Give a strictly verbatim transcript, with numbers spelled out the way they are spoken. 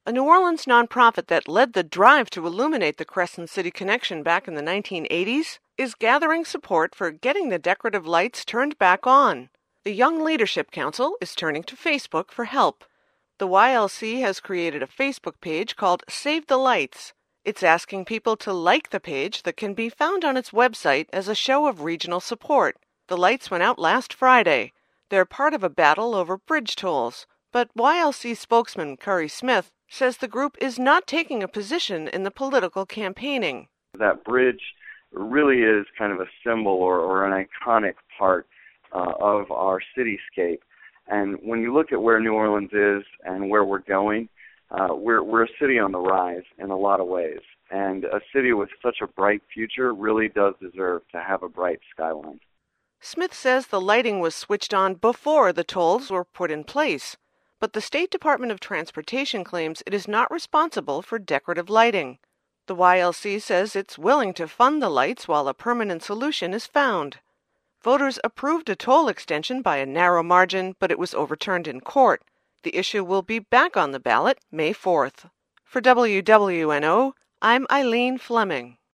A New Orleans nonprofit that led the drive to illuminate the Crescent City connection back in the nineteen eighties is gathering support for getting the decorative lights turned back on. The Young Leadership Council is turning to Facebook for help. The Y L C has created a Facebook page called Save the Lights. It's asking people to like the page that can be found on its website as a show of regional support. The lights went out last Friday. They're part of a battle over bridge tolls. But Y L C spokesman Curry Smith says the group is not taking a position in the political campaigning. That bridge really is kind of a symbol or, or an iconic part uh, of our cityscape. And when you look at where New Orleans is and where we're going, uh, we're, we're a city on the rise in a lot of ways. And a city with such a bright future really does deserve to have a bright skyline. Smith says the lighting was switched on before the tolls were put in place, but the State Department of Transportation claims it is not responsible for decorative lighting. The Y L C says it's willing to fund the lights while a permanent solution is found. Voters approved a toll extension by a narrow margin, but it was overturned in court. The issue will be back on the ballot May fourth. For W W N O, I'm Eileen Fleming.